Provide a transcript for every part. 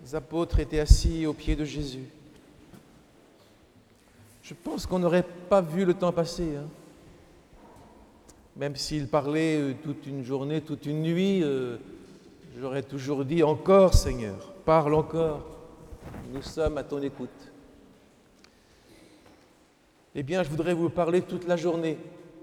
Les apôtres étaient assis aux pieds de Jésus. Je pense qu'on n'aurait pas vu le temps passer, hein. Même s'il parlait toute une journée, toute une nuit, j'aurais toujours dit « Encore, Seigneur, parle encore, nous sommes à ton écoute. » Eh bien, je voudrais vous parler toute la journée.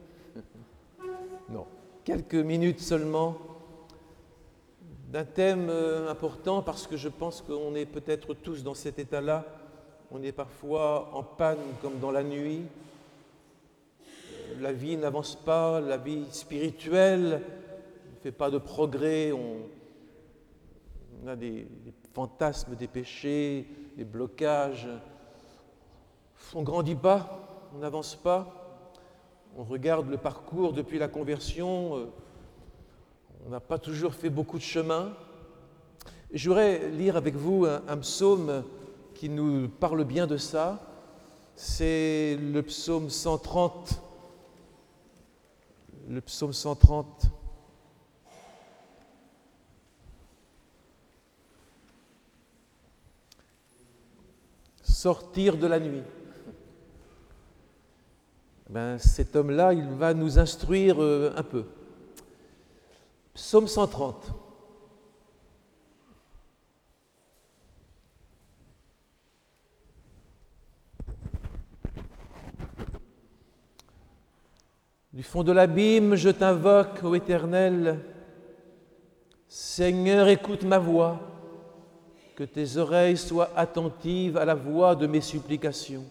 Non, quelques minutes seulement, d'un thème important parce que je pense qu'on est peut-être tous dans cet état-là. On est parfois en panne comme dans la nuit. La vie n'avance pas, la vie spirituelle ne fait pas de progrès. On a des fantasmes, des péchés, des blocages. On ne grandit pas, on n'avance pas. On regarde le parcours depuis la conversion. On n'a pas toujours fait beaucoup de chemin. Je voudrais lire avec vous un psaume qui nous parle bien de ça. C'est le psaume 130. Le psaume 130. Sortir de la nuit. Cet homme-là, il va nous instruire un peu. Psaume 130. Du fond de l'abîme, je t'invoque, ô Éternel. Seigneur, écoute ma voix, que tes oreilles soient attentives à la voix de mes supplications.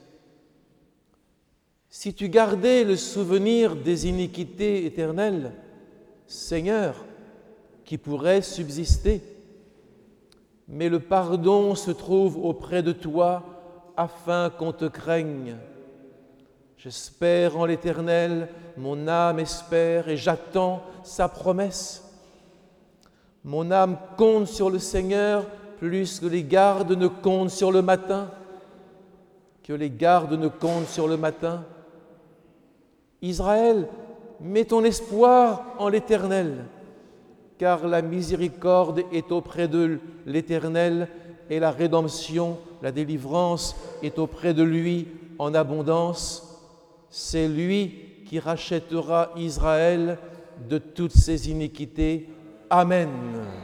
Si tu gardais le souvenir des iniquités éternelles, Seigneur, qui pourrait subsister, mais le pardon se trouve auprès de toi afin qu'on te craigne. J'espère en l'Éternel, mon âme espère et j'attends sa promesse. Mon âme compte sur le Seigneur plus que les gardes ne comptent sur le matin. Que les gardes ne comptent sur le matin. Israël, mets ton espoir en l'Éternel, car la miséricorde est auprès de l'Éternel et la rédemption, la délivrance est auprès de lui en abondance. C'est lui qui rachètera Israël de toutes ses iniquités. Amen.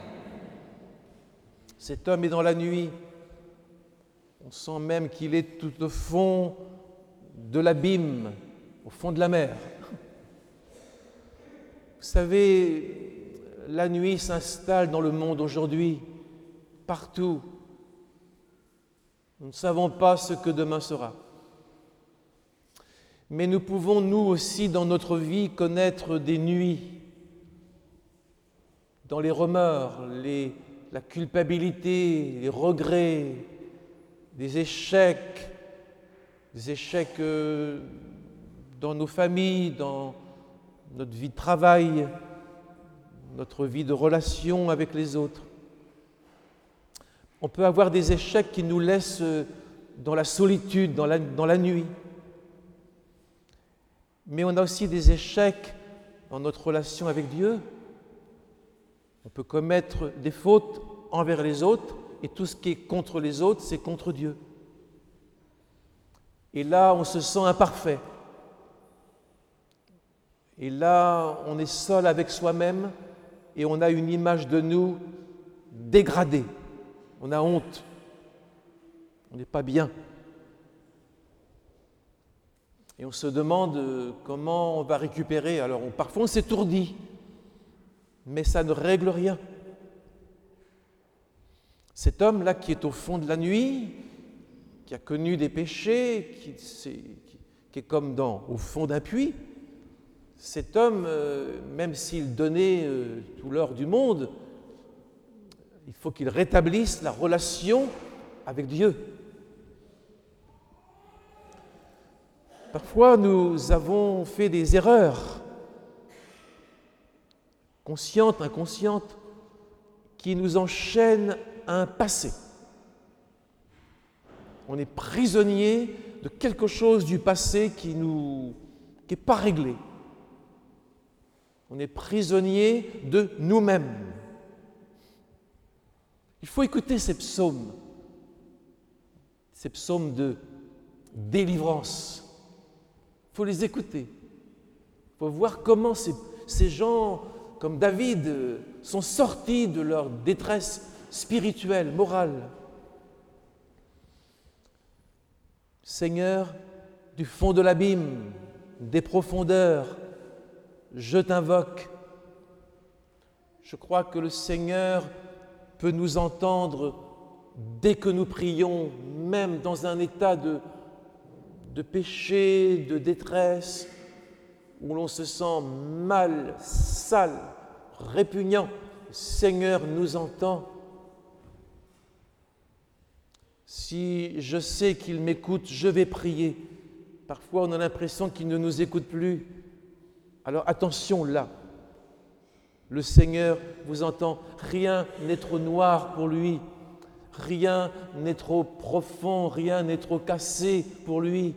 Cet homme est dans la nuit. On sent même qu'il est tout au fond de l'abîme, au fond de la mer. Vous savez, la nuit s'installe dans le monde aujourd'hui, partout. Nous ne savons pas ce que demain sera. Mais nous pouvons, nous aussi, dans notre vie, connaître des nuits, dans les remords, la culpabilité, les regrets, des échecs dans nos familles, dans notre vie de travail, notre vie de relation avec les autres. On peut avoir des échecs qui nous laissent dans la solitude, dans la nuit. Mais on a aussi des échecs dans notre relation avec Dieu. On peut commettre des fautes envers les autres, et tout ce qui est contre les autres, c'est contre Dieu. Et là, on se sent imparfait. Et là, on est seul avec soi-même, et on a une image de nous dégradée. On a honte. On n'est pas bien. Et on se demande comment on va récupérer. Alors parfois on s'étourdit, mais ça ne règle rien. Cet homme-là qui est au fond de la nuit, qui a connu des péchés, qui est comme au fond d'un puits, cet homme, même s'il donnait tout l'or du monde, il faut qu'il rétablisse la relation avec Dieu. Parfois, nous avons fait des erreurs, conscientes, inconscientes, qui nous enchaînent à un passé. On est prisonnier de quelque chose du passé qui n'est pas réglé. On est prisonnier de nous-mêmes. Il faut écouter ces psaumes de délivrance. Il faut les écouter. Il faut voir comment ces gens, comme David, sont sortis de leur détresse spirituelle, morale. Seigneur, du fond de l'abîme, des profondeurs, je t'invoque. Je crois que le Seigneur peut nous entendre dès que nous prions, même dans un état de péché, de détresse, où l'on se sent mal, sale, répugnant. Le Seigneur nous entend. Si je sais qu'il m'écoute, je vais prier. Parfois, on a l'impression qu'il ne nous écoute plus. Alors attention là. Le Seigneur vous entend. Rien n'est trop noir pour lui. Rien n'est trop profond, rien n'est trop cassé pour lui.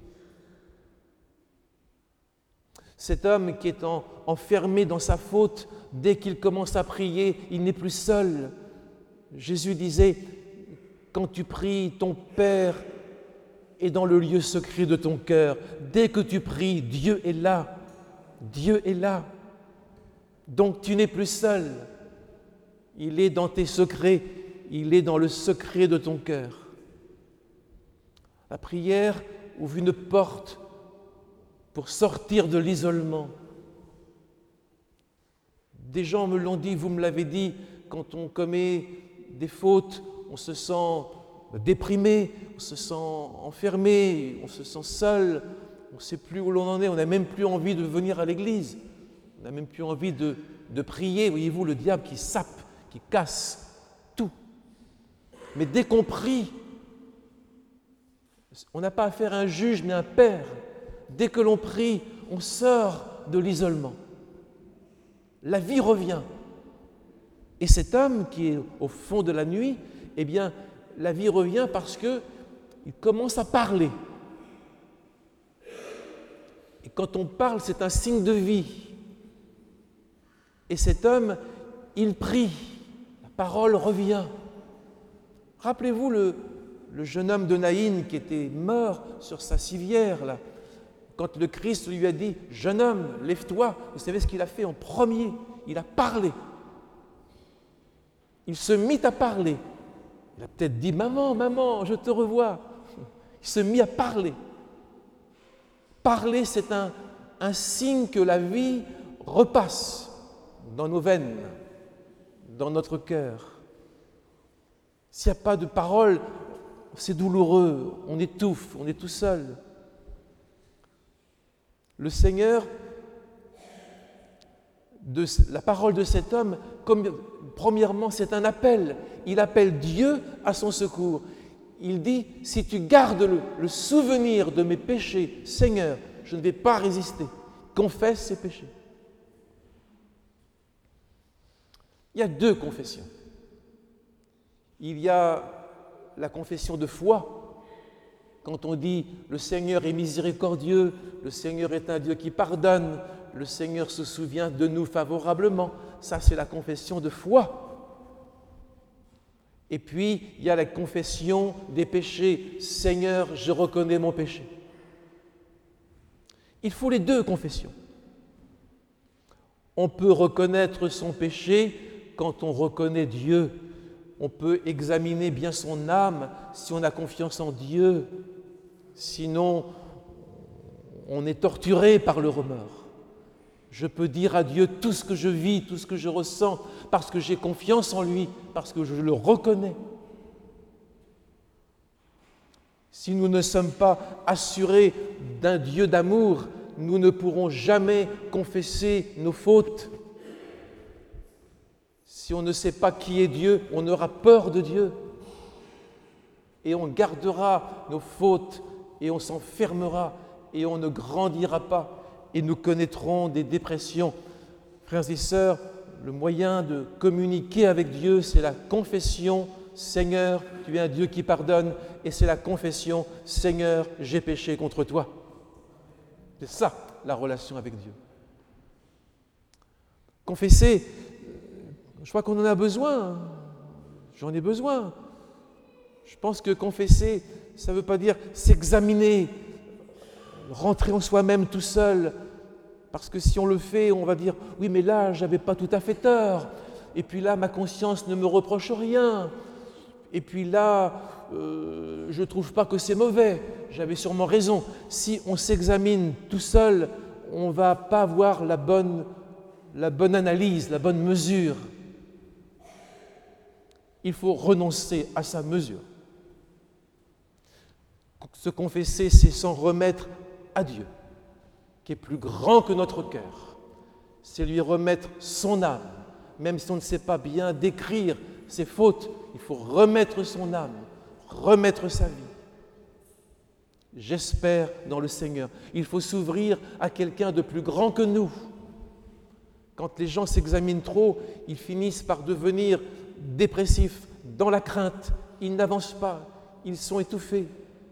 Cet homme qui est enfermé dans sa faute, dès qu'il commence à prier, il n'est plus seul. Jésus disait, quand tu pries, ton Père est dans le lieu secret de ton cœur. Dès que tu pries, Dieu est là. Dieu est là. Donc tu n'es plus seul. Il est dans tes secrets. Il est dans le secret de ton cœur. La prière ouvre une porte pour sortir de l'isolement. Des gens me l'ont dit, vous me l'avez dit, quand on commet des fautes, on se sent déprimé, on se sent enfermé, on se sent seul, on ne sait plus où l'on en est, on n'a même plus envie de venir à l'église, on n'a même plus envie de prier. Voyez-vous, le diable qui sape, qui casse tout. Mais dès qu'on prie, on n'a pas affaire à un juge, mais à un père. Dès que l'on prie, on sort de l'isolement. La vie revient. Et cet homme qui est au fond de la nuit, eh bien, la vie revient parce qu'il commence à parler. Et quand on parle, c'est un signe de vie. Et cet homme, il prie. La parole revient. Rappelez-vous le jeune homme de Naïn qui était mort sur sa civière, là. Quand le Christ lui a dit « Jeune homme, lève-toi », vous savez ce qu'il a fait en premier? Il a parlé. Il se mit à parler. Il a peut-être dit « Maman, maman, je te revois ». Il se mit à parler. Parler, c'est un signe que la vie repasse dans nos veines, dans notre cœur. S'il n'y a pas de parole, c'est douloureux, on étouffe, on est tout seul. Le Seigneur, la parole de cet homme, premièrement, c'est un appel. Il appelle Dieu à son secours. Il dit, si tu gardes le souvenir de mes péchés, Seigneur, je ne vais pas résister. Confesse ces péchés. Il y a deux confessions. Il y a la confession de foi. Quand on dit « le Seigneur est miséricordieux, le Seigneur est un Dieu qui pardonne, le Seigneur se souvient de nous favorablement », ça c'est la confession de foi. Et puis, il y a la confession des péchés. « Seigneur, je reconnais mon péché ». Il faut les deux confessions. On peut reconnaître son péché quand on reconnaît Dieu. On peut examiner bien son âme si on a confiance en Dieu. Sinon, on est torturé par le remords. Je peux dire à Dieu tout ce que je vis, tout ce que je ressens, parce que j'ai confiance en lui, parce que je le reconnais. Si nous ne sommes pas assurés d'un Dieu d'amour, nous ne pourrons jamais confesser nos fautes. Si on ne sait pas qui est Dieu, on aura peur de Dieu. Et on gardera nos fautes et on s'enfermera et on ne grandira pas et nous connaîtrons des dépressions. Frères et sœurs, le moyen de communiquer avec Dieu, c'est la confession « Seigneur, tu es un Dieu qui pardonne » et c'est la confession « Seigneur, j'ai péché contre toi ». C'est ça, la relation avec Dieu. Confesser, je crois qu'on en a besoin. J'en ai besoin. Je pense que confesser, ça ne veut pas dire s'examiner, rentrer en soi-même tout seul. Parce que si on le fait, on va dire « oui, mais là, je n'avais pas tout à fait tort. Et puis là, ma conscience ne me reproche rien. Et puis là, je ne trouve pas que c'est mauvais. J'avais sûrement raison. » Si on s'examine tout seul, on ne va pas avoir la bonne analyse, la bonne mesure. Il faut renoncer à sa mesure. Se confesser, c'est s'en remettre à Dieu, qui est plus grand que notre cœur. C'est lui remettre son âme, même si on ne sait pas bien décrire ses fautes, il faut remettre son âme, remettre sa vie. J'espère dans le Seigneur. Il faut s'ouvrir à quelqu'un de plus grand que nous. Quand les gens s'examinent trop, ils finissent par devenir dépressifs, dans la crainte, ils n'avancent pas, ils sont étouffés.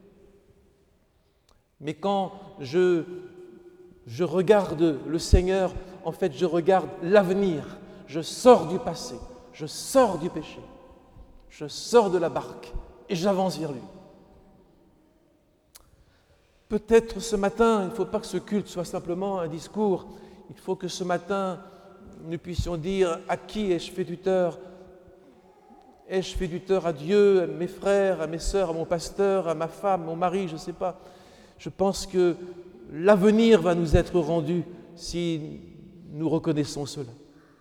Mais quand je regarde le Seigneur, en fait, je regarde l'avenir. Je sors du passé, je sors du péché, je sors de la barque et j'avance vers lui. Peut-être ce matin, il ne faut pas que ce culte soit simplement un discours. Il faut que ce matin, nous puissions dire à qui ai-je fait du tort ? Ai-je fait du tort à Dieu, à mes frères, à mes sœurs, à mon pasteur, à ma femme, à mon mari, je ne sais pas. Je pense que l'avenir va nous être rendu si nous reconnaissons cela.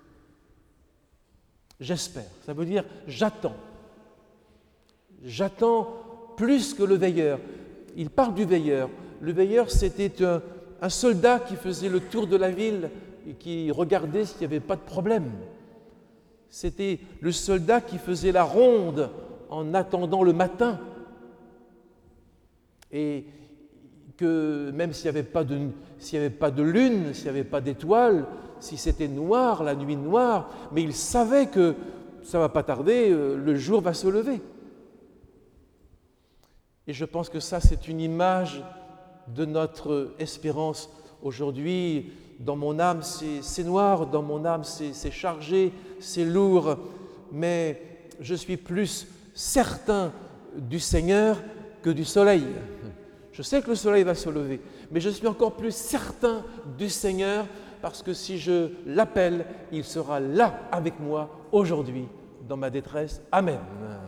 J'espère. Ça veut dire j'attends. J'attends plus que le veilleur. Il parle du veilleur. Le veilleur, c'était un soldat qui faisait le tour de la ville et qui regardait s'il n'y avait pas de problème. C'était le soldat qui faisait la ronde en attendant le matin. Et que même s'il n'y avait pas de lune, s'il n'y avait pas d'étoiles, si c'était noir, la nuit noire, mais il savait que ça ne va pas tarder, le jour va se lever. Et je pense que ça, c'est une image de notre espérance. Aujourd'hui, dans mon âme, c'est noir, dans mon âme, c'est chargé, c'est lourd, mais je suis plus certain du Seigneur que du soleil. Je sais que le soleil va se lever, mais je suis encore plus certain du Seigneur parce que si je l'appelle, il sera là avec moi aujourd'hui dans ma détresse. Amen.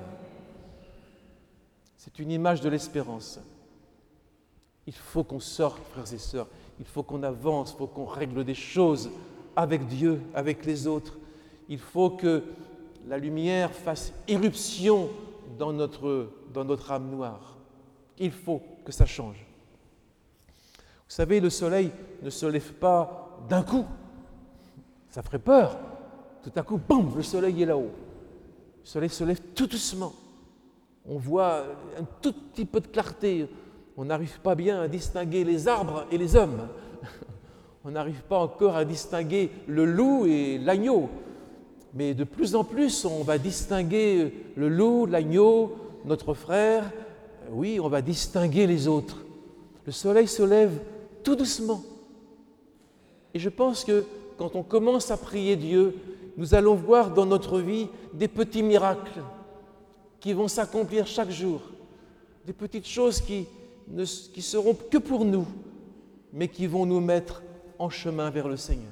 C'est une image de l'espérance. Il faut qu'on sorte, frères et sœurs, il faut qu'on avance, il faut qu'on règle des choses avec Dieu, avec les autres. Il faut que la lumière fasse irruption dans notre âme noire. Il faut que ça change. Vous savez, le soleil ne se lève pas d'un coup. Ça ferait peur. Tout à coup, boum, le soleil est là-haut. Le soleil se lève tout doucement. On voit un tout petit peu de clarté. On n'arrive pas bien à distinguer les arbres et les hommes. On n'arrive pas encore à distinguer le loup et l'agneau. Mais de plus en plus, on va distinguer le loup, l'agneau, notre frère. Oui, on va distinguer les autres. Le soleil se lève tout doucement. Et je pense que quand on commence à prier Dieu, nous allons voir dans notre vie des petits miracles qui vont s'accomplir chaque jour. Des petites choses qui seront que pour nous, mais qui vont nous mettre en chemin vers le Seigneur.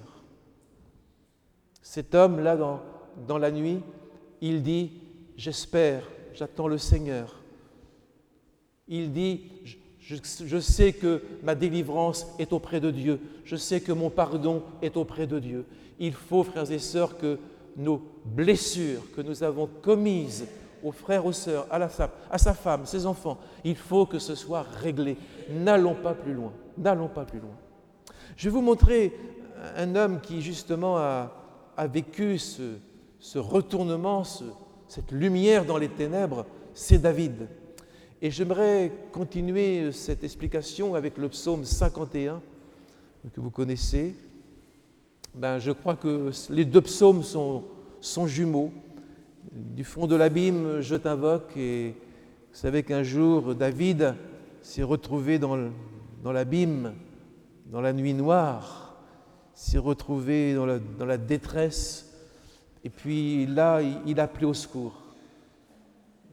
Cet homme-là, dans la nuit, il dit « J'espère, j'attends le Seigneur ». Il dit « Je sais que ma délivrance est auprès de Dieu. Je sais que mon pardon est auprès de Dieu. » Il faut, frères et sœurs, que nos blessures que nous avons commises aux frères, aux sœurs, à sa femme, ses enfants, il faut que ce soit réglé. N'allons pas plus loin. N'allons pas plus loin. Je vais vous montrer un homme qui, justement, a vécu ce retournement, cette lumière dans les ténèbres, c'est David. Et j'aimerais continuer cette explication avec le psaume 51, que vous connaissez. Je crois que les deux psaumes sont jumeaux. Du fond de l'abîme, je t'invoque. Et vous savez qu'un jour, David s'est retrouvé dans l'abîme, dans la nuit noire, s'est retrouvé dans la détresse. Et puis là, il a appelé au secours.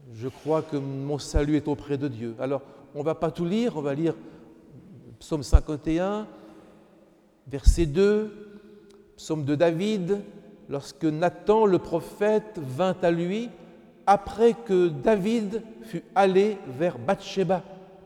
je crois que mon salut est auprès de Dieu. Alors, on ne va pas tout lire, on va lire Psaume 51, verset 2, Psaume de David, lorsque Nathan le prophète vint à lui après que David fut allé vers Bathsheba.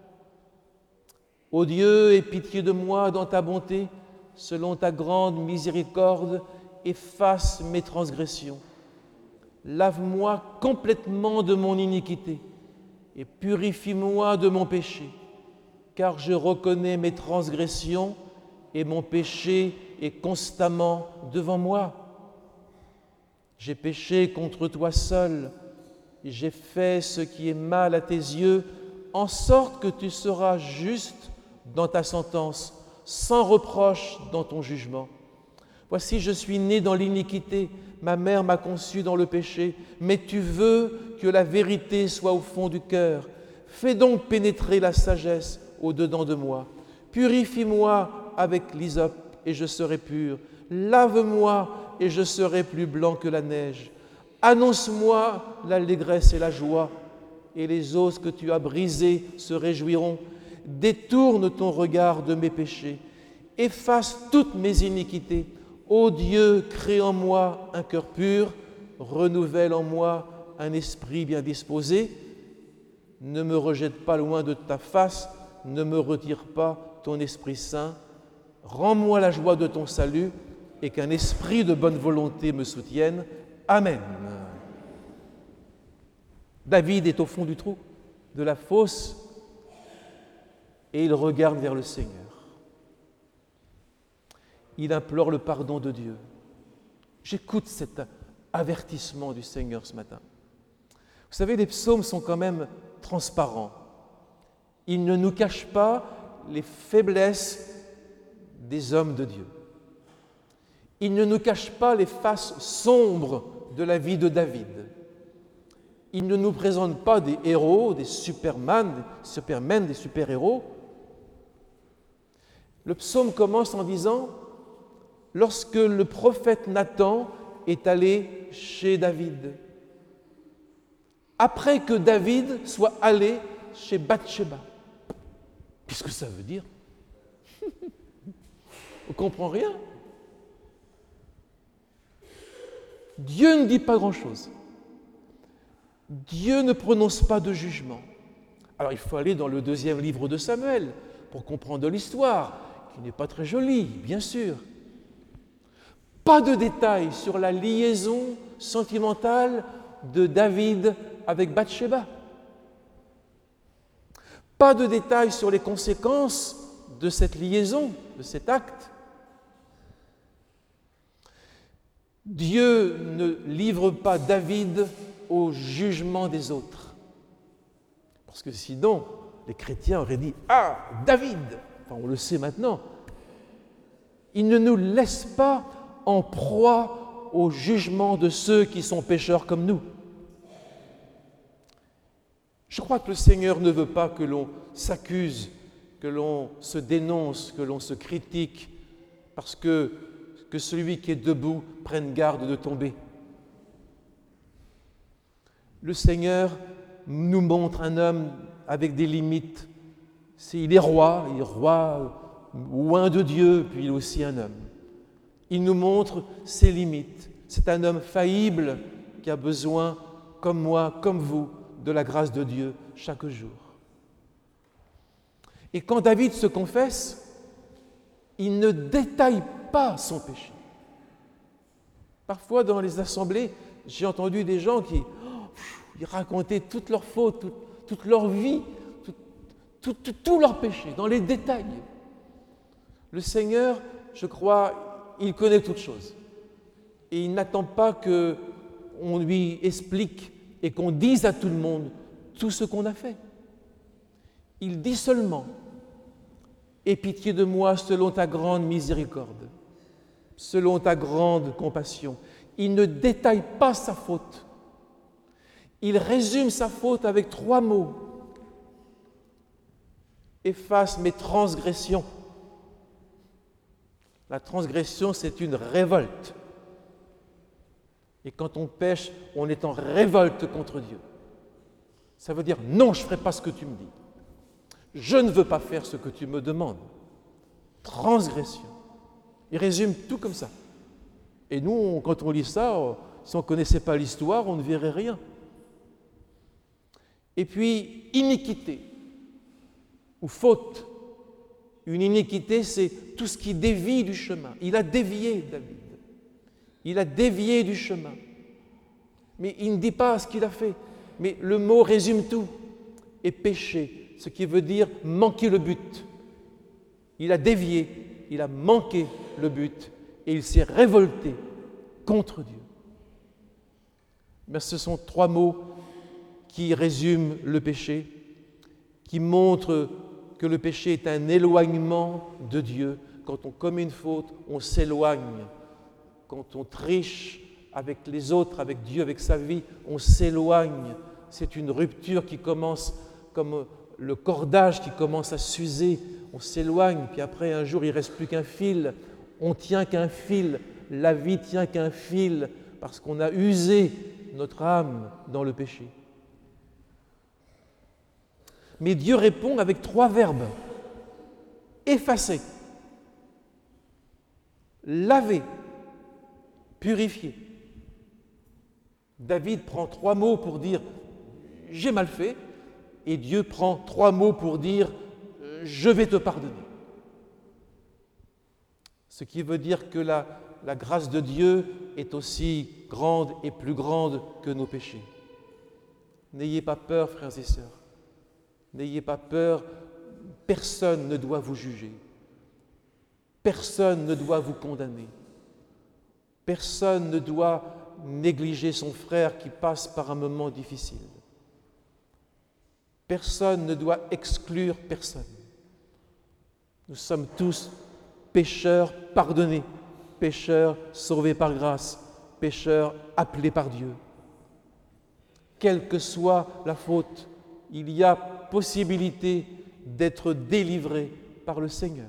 Ô Dieu, aie pitié de moi dans ta bonté, selon ta grande miséricorde, efface mes transgressions. Lave-moi complètement de mon iniquité et purifie-moi de mon péché, car je reconnais mes transgressions et mon péché est constamment devant moi. J'ai péché contre toi seul, et j'ai fait ce qui est mal à tes yeux, en sorte que tu seras juste dans ta sentence, sans reproche dans ton jugement. Voici, je suis né dans l'iniquité, ma mère m'a conçu dans le péché, mais tu veux que la vérité soit au fond du cœur. Fais donc pénétrer la sagesse au-dedans de moi. Purifie-moi avec l'hysope et je serai pur. Lave-moi et je serai plus blanc que la neige. Annonce-moi l'allégresse et la joie, et les os que tu as brisés se réjouiront. Détourne ton regard de mes péchés. Efface toutes mes iniquités. Ô Dieu, crée en moi un cœur pur, renouvelle en moi un esprit bien disposé. Ne me rejette pas loin de ta face, ne me retire pas ton Esprit Saint. Rends-moi la joie de ton salut et qu'un esprit de bonne volonté me soutienne. Amen. David est au fond du trou, de la fosse, et il regarde vers le Seigneur. Il implore le pardon de Dieu. J'écoute cet avertissement du Seigneur ce matin. Vous savez, les psaumes sont quand même transparents. Ils ne nous cachent pas les faiblesses des hommes de Dieu. Ils ne nous cachent pas les faces sombres de la vie de David. Ils ne nous présentent pas des héros, des supermen, des super-héros. Le psaume commence en disant « Lorsque le prophète Nathan est allé chez David », après que David soit allé chez Bathsheba. Qu'est-ce que ça veut dire? On ne comprend rien. Dieu ne dit pas grand-chose. Dieu ne prononce pas de jugement. Alors il faut aller dans le 2e livre de Samuel pour comprendre l'histoire, qui n'est pas très jolie, bien sûr. Pas de détails sur la liaison sentimentale de David avec Bathsheba. Pas de détails sur les conséquences de cette liaison, de cet acte. Dieu ne livre pas David au jugement des autres. Parce que sinon, les chrétiens auraient dit « Ah, David !» Enfin, on le sait maintenant. Il ne nous laisse pas en proie au jugement de ceux qui sont pécheurs comme nous. Je crois que le Seigneur ne veut pas que l'on s'accuse, que l'on se dénonce, que l'on se critique, parce que celui qui est debout prenne garde de tomber. Le Seigneur nous montre un homme avec des limites. Il est roi loin de Dieu, puis il est aussi un homme. Il nous montre ses limites. C'est un homme faillible qui a besoin, comme moi, comme vous, de la grâce de Dieu chaque jour. Et quand David se confesse, il ne détaille pas son péché. Parfois, dans les assemblées, j'ai entendu des gens qui racontaient toutes leurs fautes, toute leur vie, tous leurs péchés, dans les détails. Le Seigneur, je crois, il connaît toutes choses. Et il n'attend pas qu'on lui explique et qu'on dise à tout le monde tout ce qu'on a fait. Il dit seulement « Aie pitié de moi selon ta grande miséricorde, selon ta grande compassion. » Il ne détaille pas sa faute. Il résume sa faute avec 3 mots. « Efface mes transgressions. » La transgression, c'est une révolte. Et quand on pêche, on est en révolte contre Dieu. Ça veut dire non, je ne ferai pas ce que tu me dis. Je ne veux pas faire ce que tu me demandes. Transgression. Il résume tout comme ça. Et nous, quand on lit ça, si on ne connaissait pas l'histoire, on ne verrait rien. Et puis, iniquité ou faute. Une iniquité, c'est tout ce qui dévie du chemin. Il a dévié, David. Il a dévié du chemin. Mais il ne dit pas ce qu'il a fait. Mais le mot résume tout. Et péché, ce qui veut dire manquer le but. Il a dévié, il a manqué le but et il s'est révolté contre Dieu. Mais ce sont trois mots qui résument le péché, qui montrent que le péché est un éloignement de Dieu. Quand on commet une faute, on s'éloigne. Quand on triche avec les autres, avec Dieu, avec sa vie, on s'éloigne. C'est une rupture qui commence comme le cordage qui commence à s'user. On s'éloigne, puis après, un jour, il ne reste plus qu'un fil. On tient qu'un fil. La vie tient qu'un fil parce qu'on a usé notre âme dans le péché. Mais Dieu répond avec trois verbes. Effacer, laver, purifier. David prend trois mots pour dire « j'ai mal fait » et Dieu prend trois mots pour dire « je vais te pardonner ». Ce qui veut dire que la grâce de Dieu est aussi grande et plus grande que nos péchés. N'ayez pas peur, frères et sœurs. N'ayez pas peur, personne ne doit vous juger. Personne ne doit vous condamner. Personne ne doit négliger son frère qui passe par un moment difficile. Personne ne doit exclure personne. Nous sommes tous pécheurs pardonnés, pécheurs sauvés par grâce, pécheurs appelés par Dieu. Quelle que soit la faute, il y a possibilité d'être délivré par le Seigneur.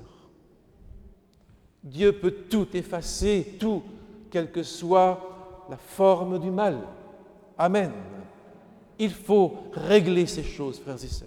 Dieu peut tout effacer, tout, quelle que soit la forme du mal. Amen. Il faut régler ces choses, frères et sœurs.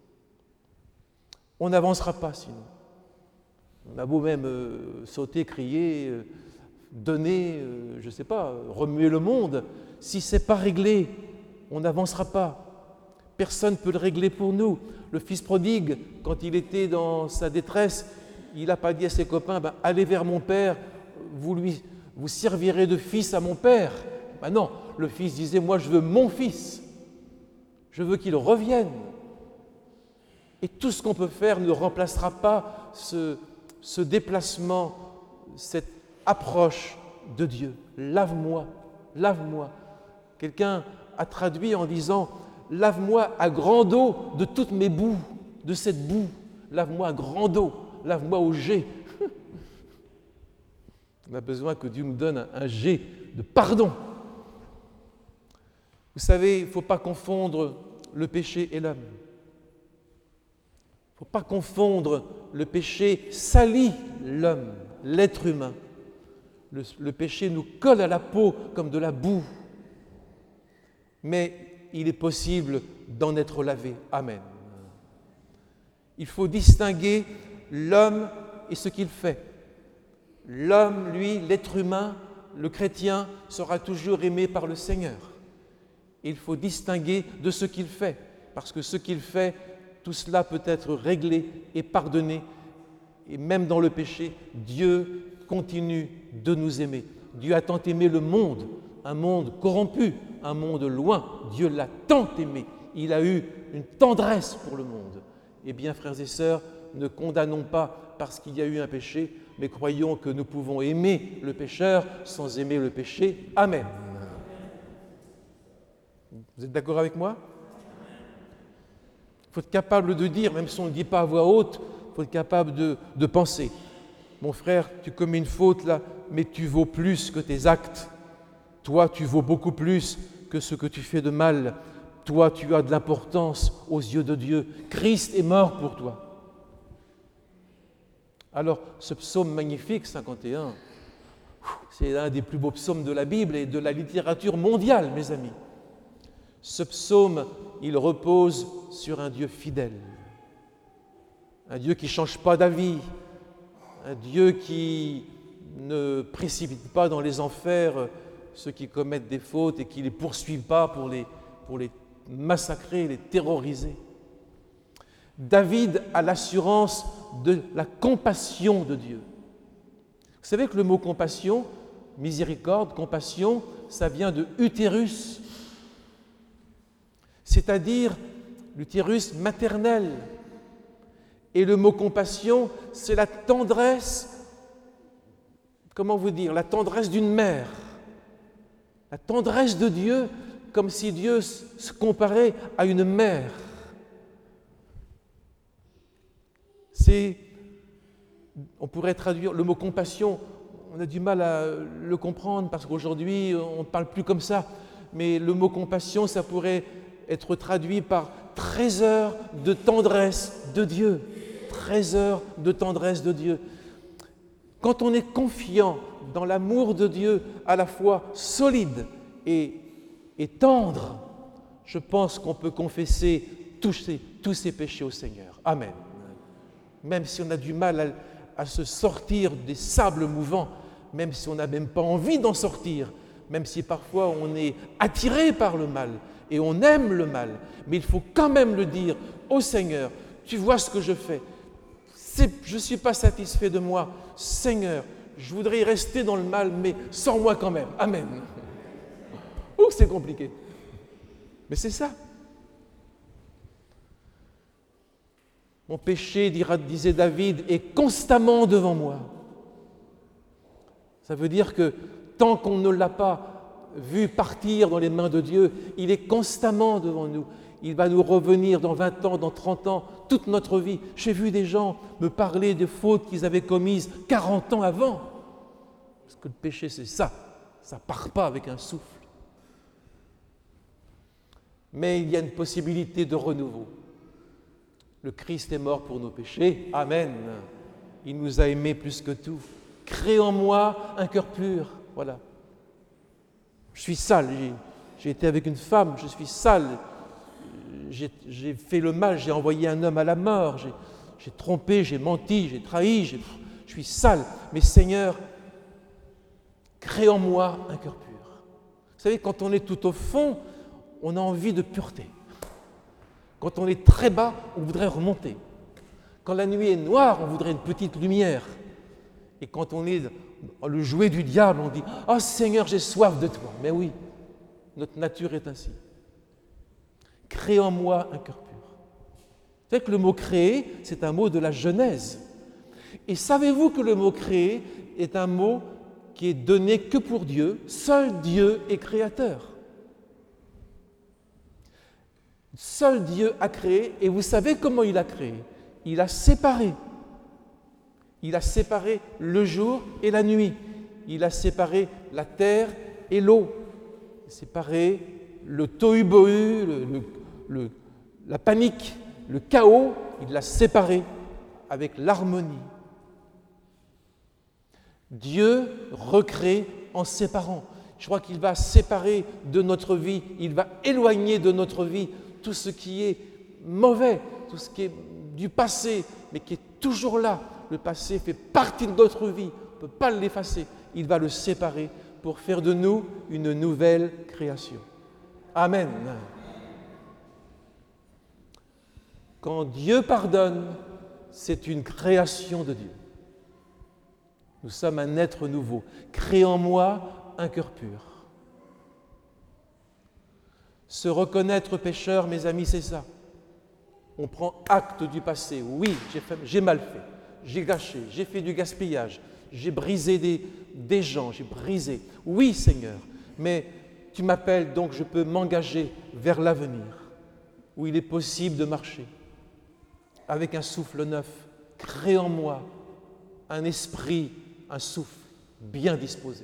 On n'avancera pas sinon. On a beau même sauter, crier, donner, je ne sais pas, remuer le monde. Si ce n'est pas réglé, on n'avancera pas. Personne ne peut le régler pour nous. Le fils prodigue, quand il était dans sa détresse, il n'a pas dit à ses copains, allez vers mon père, vous servirez de fils à mon père. Non, le fils disait, moi je veux mon fils. Je veux qu'il revienne. Et tout ce qu'on peut faire ne remplacera pas ce déplacement, cette approche de Dieu. Lave-moi, lave-moi. Quelqu'un a traduit en disant, lave-moi à grande eau de toutes mes boues, de cette boue. Lave-moi à grande eau, lave-moi au jet. On a besoin que Dieu nous donne un jet de pardon. Vous savez, il ne faut pas confondre le péché et l'homme. Il ne faut pas confondre le péché salit l'homme, l'être humain. Le péché nous colle à la peau comme de la boue. Mais il est possible d'en être lavé. Amen. Il faut distinguer l'homme et ce qu'il fait. L'homme, lui, l'être humain, le chrétien, sera toujours aimé par le Seigneur. Il faut distinguer de ce qu'il fait, parce que ce qu'il fait, tout cela peut être réglé et pardonné. Et même dans le péché, Dieu continue de nous aimer. Dieu a tant aimé le monde, un monde corrompu, un monde loin. Dieu l'a tant aimé. Il a eu une tendresse pour le monde. Eh bien, frères et sœurs, ne condamnons pas parce qu'il y a eu un péché, mais croyons que nous pouvons aimer le pécheur sans aimer le péché. Amen. Vous êtes d'accord avec moi? Il faut être capable de dire, même si on ne le dit pas à voix haute, il faut être capable de penser. Mon frère, tu commets une faute là, mais tu vaux plus que tes actes. Toi, tu vaux beaucoup plus que ce que tu fais de mal. Toi, tu as de l'importance aux yeux de Dieu. Christ est mort pour toi. Alors, ce psaume magnifique, 51, c'est un des plus beaux psaumes de la Bible et de la littérature mondiale, mes amis. Ce psaume, il repose sur un Dieu fidèle, un Dieu qui ne change pas d'avis, un Dieu qui ne précipite pas dans les enfers ceux qui commettent des fautes et qui ne les poursuivent pas pour les massacrer, les terroriser. David a l'assurance de la compassion de Dieu. Vous savez que le mot compassion, miséricorde, compassion, ça vient de utérus, c'est-à-dire l'utérus maternel. Et le mot compassion, c'est la tendresse, comment vous dire, la tendresse d'une mère. La tendresse de Dieu, comme si Dieu se comparait à une mère. On pourrait traduire le mot compassion, on a du mal à le comprendre parce qu'aujourd'hui, on ne parle plus comme ça. Mais le mot compassion, ça pourrait être traduit par trésor de tendresse de Dieu. Trésor de tendresse de Dieu. Quand on est confiant dans l'amour de Dieu, à la fois solide et tendre, je pense qu'on peut confesser tous ses péchés au Seigneur. Amen. Même si on a du mal à se sortir des sables mouvants, même si on n'a même pas envie d'en sortir, même si parfois on est attiré par le mal et on aime le mal, mais il faut quand même le dire au Seigneur, tu vois ce que je fais, je ne suis pas satisfait de moi, Seigneur, je voudrais y rester dans le mal, mais sors-moi quand même, amen. Ouh, c'est compliqué, mais c'est ça. Mon péché, disait David, est constamment devant moi. Ça veut dire que tant qu'on ne l'a pas vu partir dans les mains de Dieu, il est constamment devant nous. Il va nous revenir dans 20 ans, dans 30 ans, toute notre vie. J'ai vu des gens me parler de fautes qu'ils avaient commises 40 ans avant. Parce que le péché, c'est ça. Ça ne part pas avec un souffle. Mais il y a une possibilité de renouveau. Le Christ est mort pour nos péchés. Amen. Il nous a aimés plus que tout. Crée en moi un cœur pur. Voilà. Je suis sale. J'ai été avec une femme. Je suis sale. J'ai fait le mal. J'ai envoyé un homme à la mort. J'ai trompé, j'ai menti, j'ai trahi. Je suis sale. Mais Seigneur, crée en moi un cœur pur. Vous savez, quand on est tout au fond, on a envie de pureté. Quand on est très bas, on voudrait remonter. Quand la nuit est noire, on voudrait une petite lumière. Et quand on est le jouet du diable, on dit « Oh Seigneur, j'ai soif de toi ». Mais oui, notre nature est ainsi. Crée en moi un cœur pur. Vous savez que le mot « créer », c'est un mot de la Genèse. Et savez-vous que le mot « créer » est un mot qui est donné que pour Dieu. Seul Dieu est créateur. Seul Dieu a créé, et vous savez comment il a créé? Il a séparé. Il a séparé le jour et la nuit. Il a séparé la terre et l'eau. Il a séparé le tohu-bohu, la panique, le chaos. Il l'a séparé avec l'harmonie. Dieu recrée en séparant. Je crois qu'il va séparer de notre vie, il va éloigner de notre vie tout ce qui est mauvais, tout ce qui est du passé, mais qui est toujours là. Le passé fait partie de notre vie, on ne peut pas l'effacer. Il va le séparer pour faire de nous une nouvelle création. Amen. Quand Dieu pardonne, c'est une création de Dieu. Nous sommes un être nouveau. Crée en moi un cœur pur. Se reconnaître pécheur, mes amis, c'est ça. On prend acte du passé. Oui, j'ai mal fait, j'ai gâché, j'ai fait du gaspillage, j'ai brisé des gens, j'ai brisé. Oui, Seigneur, mais tu m'appelles, donc je peux m'engager vers l'avenir, où il est possible de marcher. Avec un souffle neuf, crée en moi un esprit, un souffle bien disposé.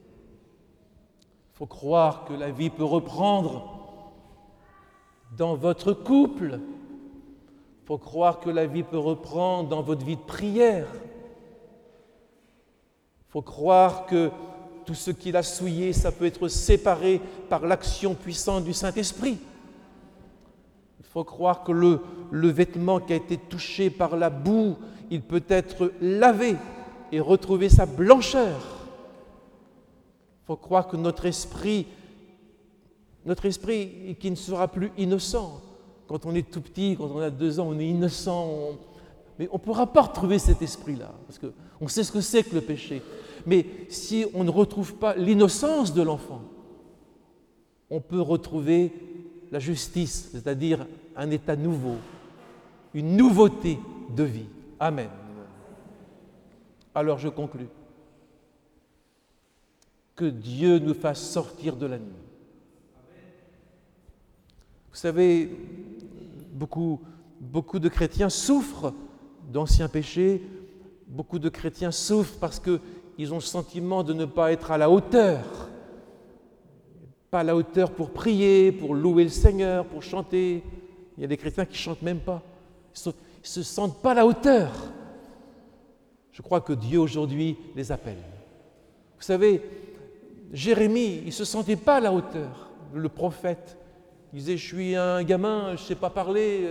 Il faut croire que la vie peut reprendre dans votre couple. Il faut croire que la vie peut reprendre dans votre vie de prière. Il faut croire que tout ce qu'il a souillé, ça peut être séparé par l'action puissante du Saint-Esprit. Il faut croire que le vêtement qui a été touché par la boue, il peut être lavé et retrouver sa blancheur. Il faut croire que notre esprit qui ne sera plus innocent. Quand on est tout petit, quand on a 2 ans, on est innocent. Mais on ne pourra pas retrouver cet esprit-là, parce qu'on sait ce que c'est que le péché. Mais si on ne retrouve pas l'innocence de l'enfant, on peut retrouver la justice, c'est-à-dire un état nouveau, une nouveauté de vie. Amen. Alors je conclus. Que Dieu nous fasse sortir de la nuit. Vous savez, beaucoup de chrétiens souffrent d'anciens péchés, beaucoup de chrétiens souffrent parce qu'ils ont le sentiment de ne pas être à la hauteur. Pas à la hauteur pour prier, pour louer le Seigneur, pour chanter. Il y a des chrétiens qui ne chantent même pas. Ils ne se sentent pas à la hauteur. Je crois que Dieu aujourd'hui les appelle. Vous savez, Jérémie, il ne se sentait pas à la hauteur, le prophète. Il disait, je suis un gamin, je ne sais pas parler,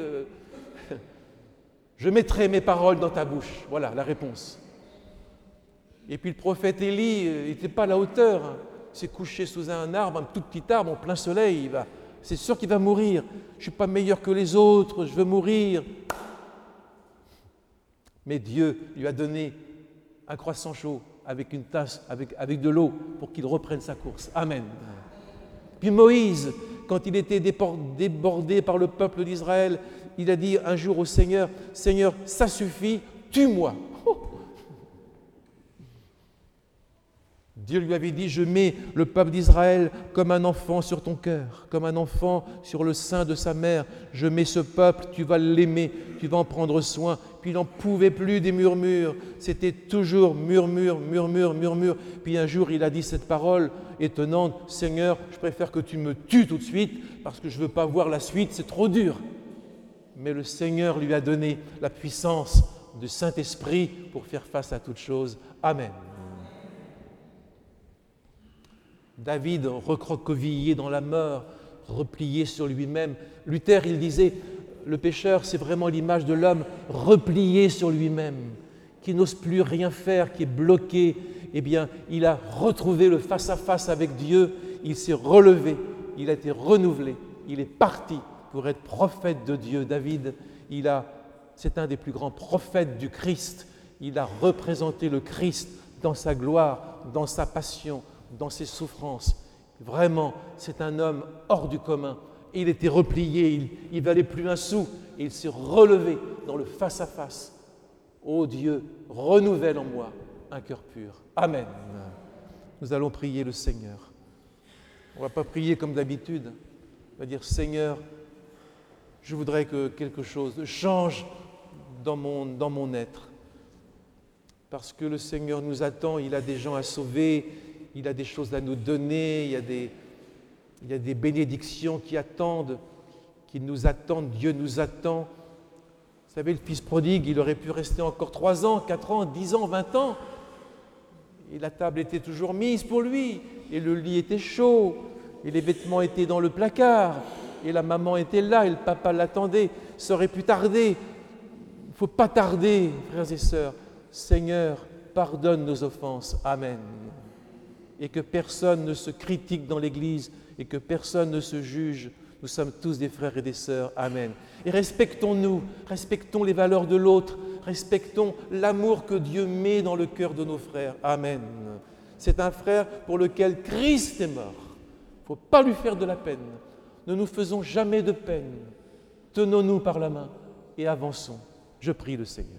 je mettrai mes paroles dans ta bouche. Voilà la réponse. Et puis le prophète Élie, il n'était pas à la hauteur. Il s'est couché sous un arbre, un tout petit arbre, en plein soleil. C'est sûr qu'il va mourir. Je ne suis pas meilleur que les autres, je veux mourir. Mais Dieu lui a donné un croissant chaud avec une tasse, avec de l'eau, pour qu'il reprenne sa course. Amen. Puis Moïse, quand il était débordé par le peuple d'Israël, il a dit un jour au Seigneur, « Seigneur, ça suffit, tue-moi. » Dieu lui avait dit, « Je mets le peuple d'Israël comme un enfant sur ton cœur, comme un enfant sur le sein de sa mère. Je mets ce peuple, tu vas l'aimer, tu vas en prendre soin. » Puis il n'en pouvait plus des murmures. C'était toujours murmure, murmure, murmure. Puis un jour, il a dit cette parole étonnante, « Seigneur, je préfère que tu me tues tout de suite parce que je ne veux pas voir la suite, c'est trop dur. » Mais le Seigneur lui a donné la puissance du Saint-Esprit pour faire face à toutes choses. Amen. David, recroquevillé dans la mort, replié sur lui-même. Luther, il disait, le pécheur, c'est vraiment l'image de l'homme replié sur lui-même, qui n'ose plus rien faire, qui est bloqué. Eh bien, il a retrouvé le face-à-face avec Dieu, il s'est relevé, il a été renouvelé, il est parti pour être prophète de Dieu. David, c'est un des plus grands prophètes du Christ. Il a représenté le Christ dans sa gloire, dans sa passion, dans ses souffrances. Vraiment, c'est un homme hors du commun. Il était replié, il ne valait plus un sou, et il s'est relevé dans le face-à-face. Ô Dieu, renouvelle en moi un cœur pur. Amen. Nous allons prier le Seigneur. On ne va pas prier comme d'habitude. On va dire, Seigneur, je voudrais que quelque chose change dans mon être. Parce que le Seigneur nous attend, il a des gens à sauver, il a des choses à nous donner, il y a des bénédictions qui nous attendent, Dieu nous attend. Vous savez, le fils prodigue, il aurait pu rester encore 3 ans, 4 ans, 10 ans, 20 ans. Et la table était toujours mise pour lui, et le lit était chaud, et les vêtements étaient dans le placard, et la maman était là, et le papa l'attendait. Ça aurait pu tarder. Il ne faut pas tarder, frères et sœurs. Seigneur, pardonne nos offenses. Amen. Et que personne ne se critique dans l'Église et que personne ne se juge. Nous sommes tous des frères et des sœurs. Amen. Et respectons-nous, respectons les valeurs de l'autre, respectons l'amour que Dieu met dans le cœur de nos frères. Amen. C'est un frère pour lequel Christ est mort. Il ne faut pas lui faire de la peine. Ne nous faisons jamais de peine. Tenons-nous par la main et avançons. Je prie le Seigneur.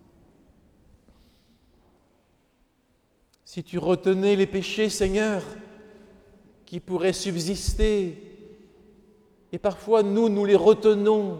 Si tu retenais les péchés, Seigneur, qui pourraient subsister, et parfois nous les retenons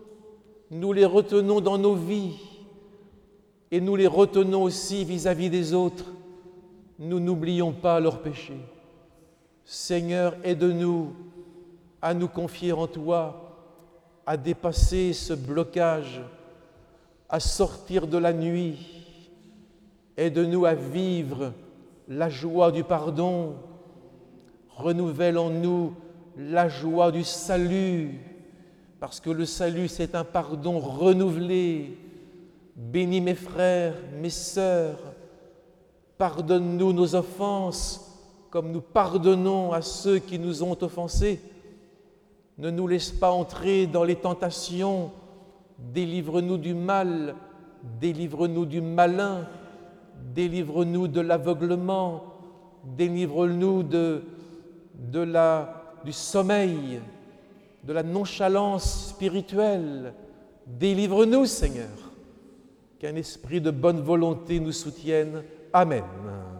dans nos vies, et nous les retenons aussi vis-à-vis des autres, nous n'oublions pas leurs péchés. Seigneur, aide-nous à nous confier en toi, à dépasser ce blocage, à sortir de la nuit. Aide-nous à vivre la joie du pardon. Renouvelle en nous la joie du salut, parce que le salut, c'est un pardon renouvelé. Bénis mes frères, mes sœurs, pardonne-nous nos offenses, comme nous pardonnons à ceux qui nous ont offensés. Ne nous laisse pas entrer dans les tentations, délivre-nous du mal, délivre-nous du malin, délivre-nous de l'aveuglement, délivre-nous du sommeil, de la nonchalance spirituelle. Délivre-nous, Seigneur, qu'un esprit de bonne volonté nous soutienne. Amen.